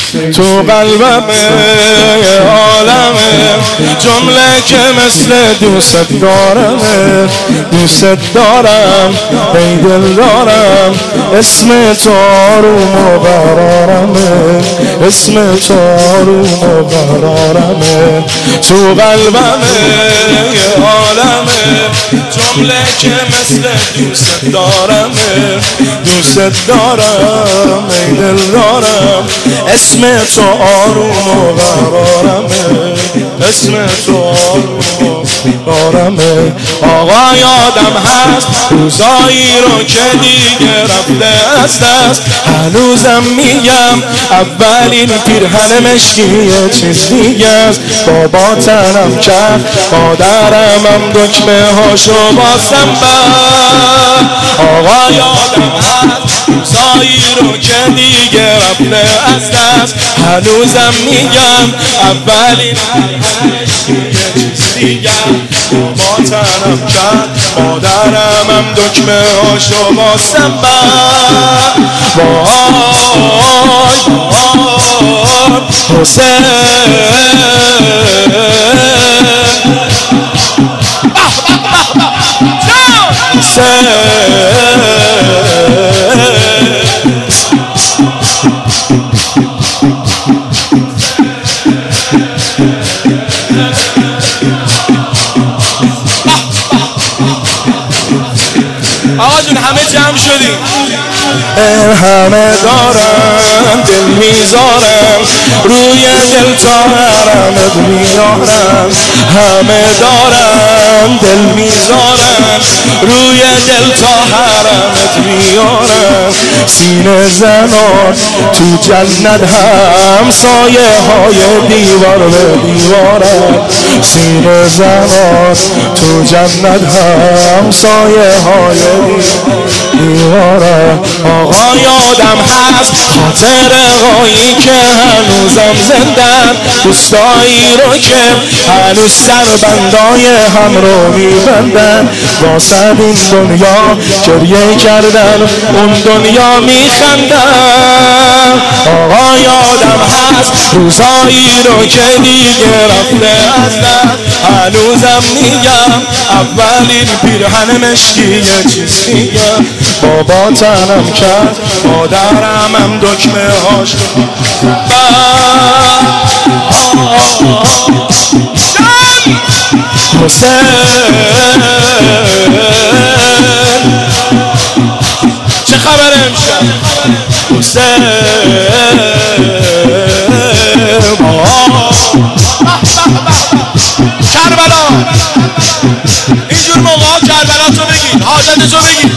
تو قلبمه عالمه، جمله که مثل دوست دارمه. دوست دارم ای دل دارم، اسم تو آروم و قرارمه، اسم تو آروم و قرارمه. تو قلبمه عالمه، جمله که مثل دوست دارمه. دوست دارم ای دل دارم، اسم تو آروم و قرارمه، اسم تو آروم و قرارمه. آقا یادم هست روزایی رو که دیگه رفته از دست، هنوزم میگم اولین پیرهن مشکی یه چیز دیگه است. بابا تنم کرد، مادرم هم دکمه هاشو بازم بست. آقا یادم هست روزایی رو که دیگه رفته از دست، هنوزم میگم اولین پیرهن مشکی یه چیز دیگه است. بابا تنم کرد، مادرم هم دکمه هاشو بازم بست. وای حسین آقا جون همه جمع شدیم. همه دارم دل میذارم، روی دل تا حرمت میارم. همه دارم دل میذارم، روی دل تا حرمت میارم. سینه زنان تو جنت هم سایه های دیوار به دیوارم. سینه زنان تو جنت هم سایه های دیوارم. آقا یادم هست خاطرهایی که هنوزم زندن، دوستایی رو که هنوز سربندای هم رو میبندن. واسه این دنیا گریه کردن، اون دنیا میخندن. آقا یادم هست روزایی رو که دیگه رفته از دست، هنوزم میگم اولین پیرهن مشکی یه چیز میگم. بابا تنم کرد، مادرم هم دکمه هاش حسین چه خبره امشب حسین کربلا. اینجور موقع کربلا تو بگید، حاجت تو بگید.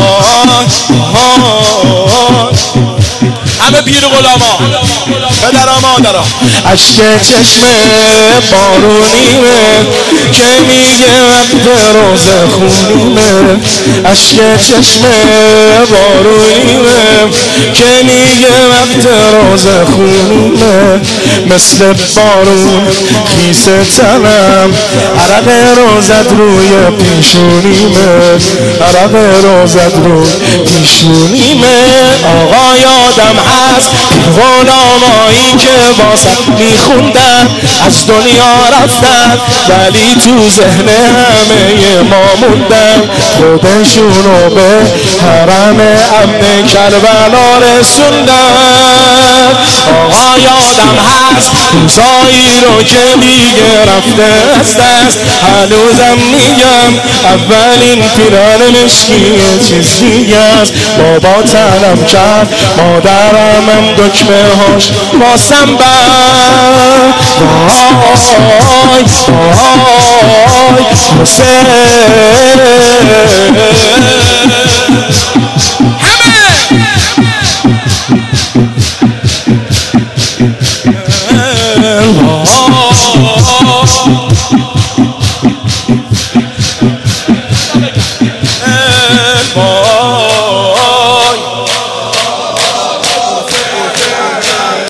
همه پیر و غلاما، پدرها مادرها. اشک چشم بارونیمه که میگه وقت روزه خونیمه. اشک چشم بارونیمه که میگه وقت روزه خونیمه. مثل بارون خیسه تنم، عرق روزت روی پیشونیمه، عرق روزت روی پیشونیمه. آقا یادم هست غلامایی که واسه میخوندن، از دنیا رفتن ولی تو ذهن همه ما موندن. خودشونو به حرم امن کربلا رسوندن. آقا یادم هست روزایی رو که دیگه رفته از دست، هنوزم میگم اولین پیرهن مشکی یه چیز دیگه است. بابا تنم کرد، مادرم هم دکمه هاش واسم بست. وای وای حسین همه